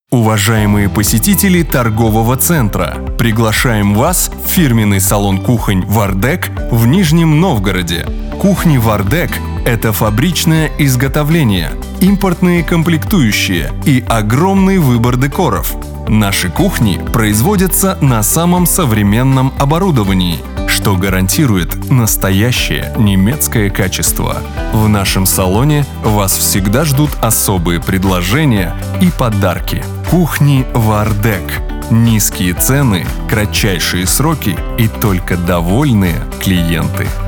Уважаемые посетители торгового центра, приглашаем вас в фирменный салон кухонь «Вардек» в Нижнем Новгороде. Кухни «Вардек» – это фабричное изготовление, импортные комплектующие и огромный выбор декоров. Наши кухни производятся на самом современном оборудовании, что гарантирует настоящее немецкое качество. В нашем салоне вас всегда ждут особые предложения и подарки. Кухни «Вардек». Низкие цены, кратчайшие сроки и только довольные клиенты.